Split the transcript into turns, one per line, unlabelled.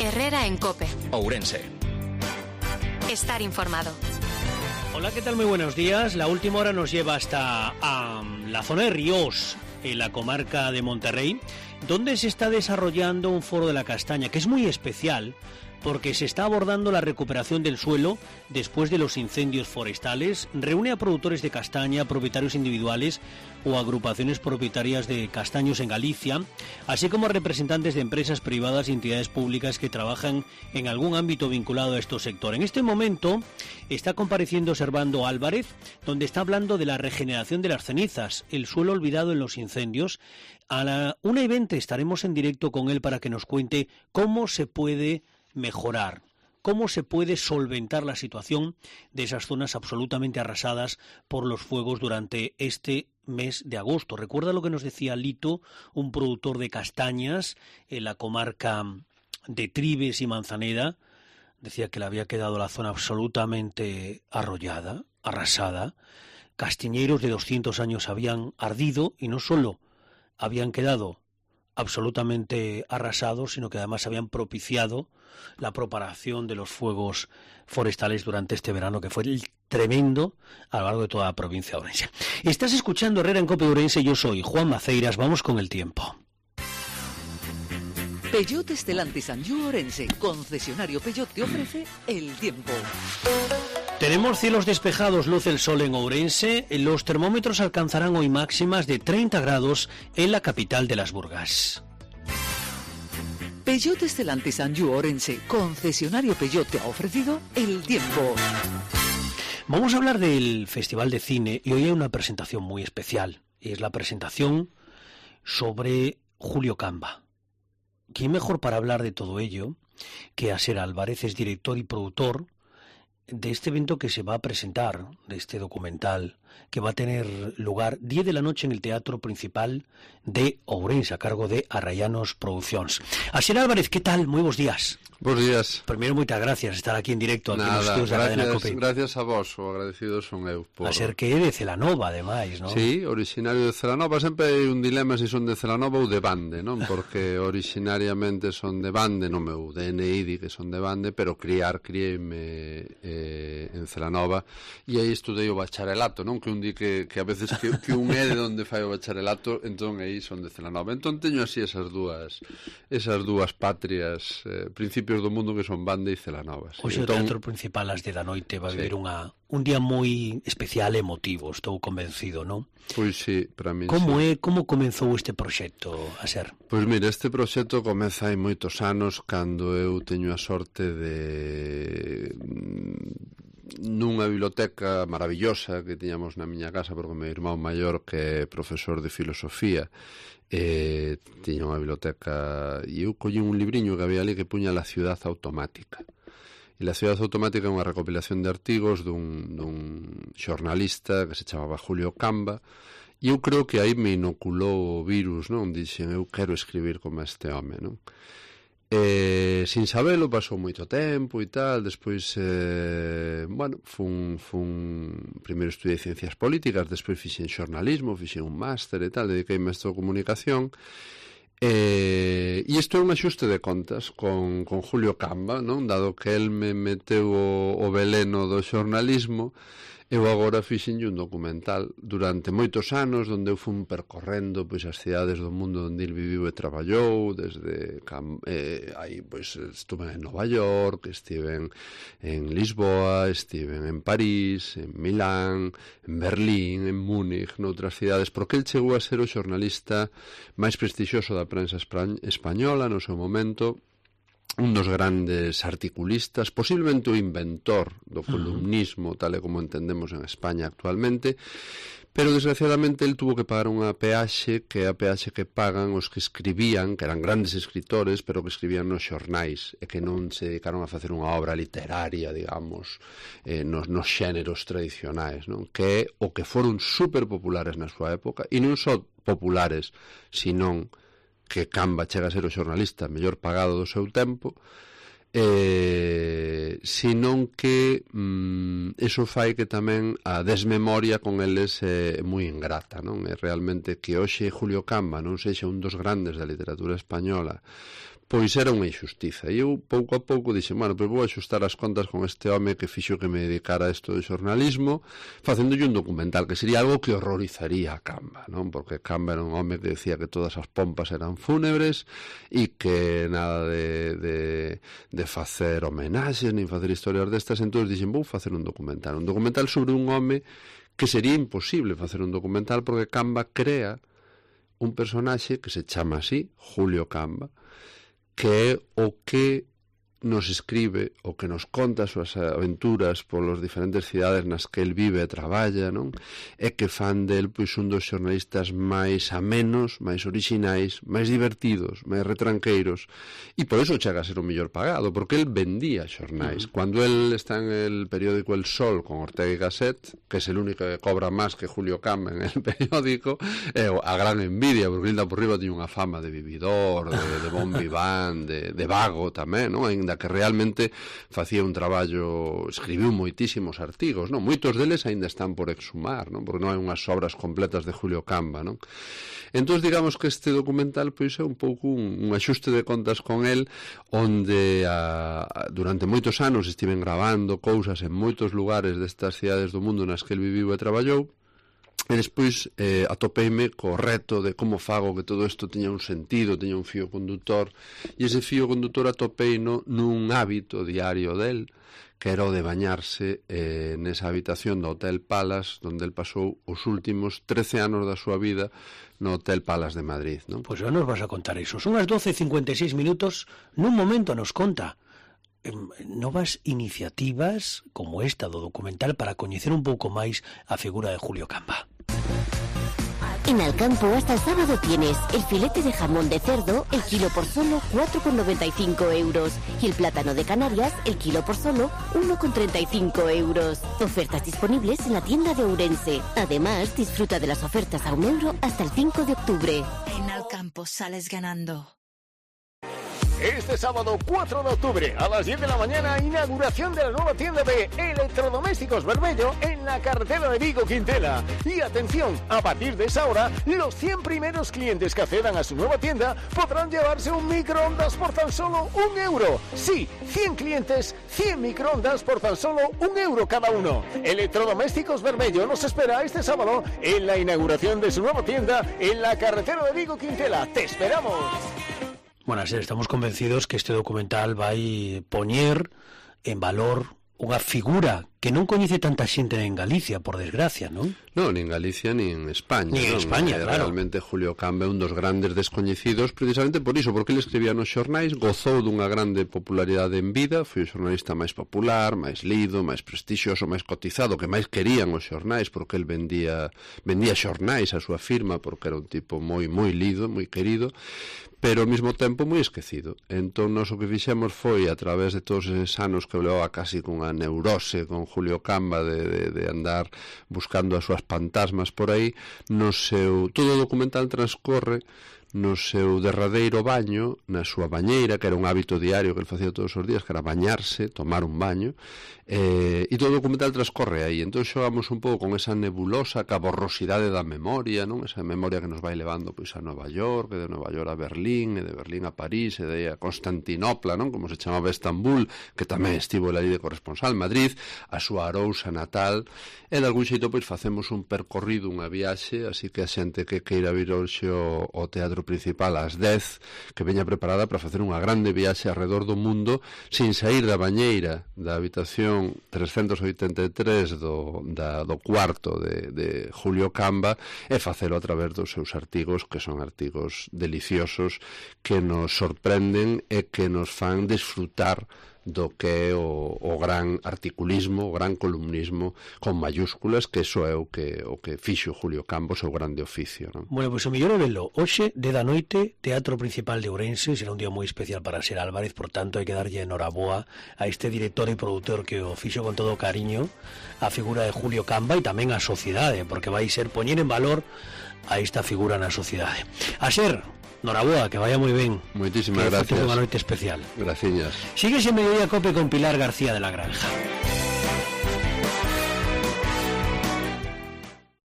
Herrera en COPE.
Ourense.
Estar informado.
Hola, ¿qué tal? Muy buenos días. La última hora nos lleva hasta la zona de Ríos, en la comarca de Monterrey, donde se está desarrollando un foro de la castaña, que es muy especial porque se está abordando la recuperación del suelo después de los incendios forestales. Reúne a productores de castaña, propietarios individuales o agrupaciones propietarias de castaños en Galicia, así como a representantes de empresas privadas y entidades públicas que trabajan en algún ámbito vinculado a este sector. En este momento está compareciendo Servando Álvarez, donde está hablando de la regeneración de las cenizas, el suelo olvidado en los incendios. A la 1:20 estaremos en directo con él para que nos cuente cómo se puede mejorar, cómo se puede solventar la situación de esas zonas absolutamente arrasadas por los fuegos durante este mes de agosto. Recuerda lo que nos decía Lito, un productor de castañas en la comarca de Tribes y Manzaneda. Decía que le había quedado la zona absolutamente arrollada, arrasada. Castiñeiros de 200 años habían ardido y no solo habían quedado absolutamente arrasados, sino que además habían propiciado la propagación de los fuegos forestales durante este verano, que fue tremendo a lo largo de toda la provincia de Ourense. Estás escuchando Herrera en COPE Ourense, yo soy Juan Maceiras, vamos con el tiempo.
Peugeot Stellantis Anjou Ourense, concesionario Peugeot, te ofrece el tiempo.
Tenemos cielos despejados, luce el sol en Ourense. Los termómetros alcanzarán hoy máximas de 30 grados en la capital de las Burgas.
Peugeot Stellantis Anjou Ourense, concesionario Peugeot, te ha ofrecido el tiempo.
Vamos a hablar del Festival de Cine y hoy hay una presentación muy especial. Y es la presentación sobre Julio Camba. ¿Quién mejor para hablar de todo ello que Aser Álvarez? Es director y productor de este evento que se va a presentar, de este documental, que va a tener lugar 10 de la noche en el Teatro Principal de Ourense, a cargo de Arrayanos Producciones. Aser Álvarez, ¿qué tal? Muy buenos días.
Bos días.
Primeiro, moitas gracias por estar aquí en directo aquí nos estudios da Cadena COPE.
Gracias a vos, o agradecido son eu por...
A ser que é de Celanova, ademais, non?
Sí, originario de Celanova. Sempre hai un dilema se son de Celanova ou de Bande, non? Porque originariamente son de Bande, non meu DNI di que son de Bande, pero criei-me en Celanova e aí estudei o bacharelato, non? Que un di que a veces que un é de onde fai o bacharelato, entón aí son de Celanova. Entón teño así esas dúas patrias, principios do mundo que son Bande e Celanova. Sí.
Hoxe o Teatro Principal ás 10 da noite va a vivir un día moi especial e emotivo, estou convencido, non?
Pois sí, para min
Como comenzou este proxecto, Aser?
Pois mire, este proxecto comeza hai moitos anos cando eu teño a sorte de nunha biblioteca maravillosa que tiñamos na miña casa, porque o meu irmão maior, que é profesor de filosofía, tiña unha biblioteca e eu collín un libriño que había ali que puña La ciudad automática. E La ciudad automática é unha recopilación de artigos dun xornalista que se chamaba Julio Camba, e eu creo que aí me inoculou o virus, non? Dixen, eu quero escribir como este home, non? Sin sabelo, pasou moito tempo e tal. Despois, primeiro estudiei ciencias políticas, despois fixen xornalismo, fixen un máster e tal, dediqueime a esta comunicación. E isto é un axuste de contas con Julio Camba, non? Dado que el me meteu o veleno do xornalismo, eu agora fixenlle un documental durante moitos anos onde eu fui percorrendo pois as cidades do mundo onde ele viviu e traballou, desde aí pois estuve en Nova York, estive en Lisboa, estive en París, en Milán, en Berlín, en Múnich, noutras cidades, porque el chegou a ser o xornalista máis prestixioso da prensa española no seu momento, un dos grandes articulistas, posiblemente o inventor do columnismo, tal e como entendemos en España actualmente, pero desgraciadamente el tuvo que pagar unha peaxe, que é a peaxe que pagan os que escribían, que eran grandes escritores, pero que escribían nos xornais, e que non se dedicaron a facer unha obra literaria, digamos, nos xéneros tradicionais, non? Que é o que foron superpopulares na súa época, e non só populares, senón que Camba chega a ser o xornalista mellor pagado do seu tempo, senón que eso fai que tamén a desmemoria con eles é moi ingrata, non? É realmente que hoxe Julio Camba non sexa un dos grandes da literatura española pois era unha injustiza. E eu, pouco a pouco, dixen, bueno, pois vou axustar as contas con este home que fixo que me dedicara a isto de xornalismo, facéndolle un documental, que sería algo que horrorizaría a Camba, non? Porque Camba era un home que decía que todas as pompas eran fúnebres e que nada de facer homenaxes, nin facer historias destas. Entón dixen, vou facer un documental sobre un home que sería imposible facer un documental, porque Camba crea un personaxe que se chama así, Julio Camba, que é o que nos escribe, o que nos conta as súas aventuras polas diferentes cidades nas que el vive e traballa, non? É que fan del pois un dos xornalistas máis amenos, máis orixinais, máis divertidos, máis retranqueiros, e por iso chega a ser o mellor pagado, porque el vendía xornais. Cando el está en el periódico El Sol con Ortega y Gasset, que es el único que cobra máis que Julio Camba en el periódico, é a gran envidia, porque Hilda por riba tiña unha fama de vividor, de bon vivant, de vago tamén, non? Que realmente facía un traballo, escribiu moitísimos artigos, non? Moitos deles aínda están por exhumar, non? Porque non hai unhas obras completas de Julio Camba, non? Entón, digamos que este documental pois é un pouco un axuste de contas con el, onde durante moitos anos estiven grabando cousas en moitos lugares destas cidades do mundo nas que el viviu e traballou. E despois atopeime co reto de como fago que todo isto tiña un sentido, tiña un fío conductor, e ese fío conductor atopeino nun hábito diario del, que era o de bañarse nesa habitación do Hotel Palace, onde el pasou os últimos 13 anos da súa vida no Hotel Palace de Madrid, non?
Pois xa nos vas a contar iso. Son as 12:56 minutos, nun momento nos conta novas iniciativas como esta do documental para coñecer un pouco máis a figura de Julio Camba.
En Alcampo hasta el sábado tienes el filete de jamón de cerdo, el kilo por solo 4,95 euros. Y el plátano de Canarias, el kilo por solo 1,35 euros. Ofertas disponibles en la tienda de Ourense. Además, disfruta de las ofertas a €1 hasta el 5 de octubre.
En Alcampo sales ganando.
Este sábado 4 de octubre a las 10 de la mañana, inauguración de la nueva tienda de Electrodomésticos Bermello en la carretera de Vigo Quintela. Y atención, a partir de esa hora, los 100 primeros clientes que accedan a su nueva tienda podrán llevarse un microondas por tan solo €1. Sí, 100 clientes, 100 microondas por tan solo €1 cada uno. Electrodomésticos Bermello nos espera este sábado en la inauguración de su nueva tienda en la carretera de Vigo Quintela. ¡Te esperamos!
Bueno, estamos convencidos que este documental vai poñer en valor unha figura que non coñece tanta xente en Galicia, por desgracia, non?
Non, nin Galicia, nin España.
Nin
non?
España, claro.
Realmente Julio Camba é un dos grandes descoñecidos, precisamente por iso, porque ele escribía nos xornais, gozou dunha grande popularidade en vida, foi o xornalista máis popular, máis lido, máis prestixioso, máis cotizado, que máis querían os xornais, porque el vendía xornais a súa firma, porque era un tipo moi lido, moi querido, pero ao mesmo tempo moi esquecido. Entón, nós o que fixemos foi, a través de todos eses anos que levaba casi cunha neurose con Julio Camba de andar buscando as súas fantasmas por aí, todo o documental transcorre no seu derradeiro baño, na súa bañeira, que era un hábito diario que ele facía todos os días, que era bañarse, tomar un baño, e todo o documental transcorre aí. Entón xogamos un pouco con esa nebulosa caborrosidade da memoria, non? Esa memoria que nos vai levando pois a Nova York, e de Nova York a Berlín, e de Berlín a París, e de aí a Constantinopla, non? Como se chamaba Estambul, que tamén estivo ali de corresponsal, Madrid, a súa Arousa natal, e de algún xeito pois facemos un percorrido, unha viaxe, así que a xente que queira vir hoxe ao Teatro Principal ás 10, que veña preparada para facer unha grande viaxe alrededor do mundo sin sair da bañeira da habitación 383 do cuarto de Julio Camba, e facelo a través dos seus artigos, que son artigos deliciosos, que nos sorprenden e que nos fan desfrutar do que é o gran articulismo, o gran columnismo con mayúsculas, que iso é o que fixo Julio Camba, o seu grande oficio, non?
Bueno, pois o mellor é velo hoxe, de da noite, Teatro Principal de Ourense. Será un día moi especial para Ser Álvarez, por tanto hai que darlle enhoraboa a este director e produtor que o fixo con todo cariño a figura de Julio Camba, e tamén a sociedade, porque vai ser poñer en valor a esta figura na sociedade. A Ser, noraboa, que vaya moi ben.
Moitísimas gracias.
Unha noite especial.
Graciñas.
Síguese Mediodía Cope con Pilar García de la Granja.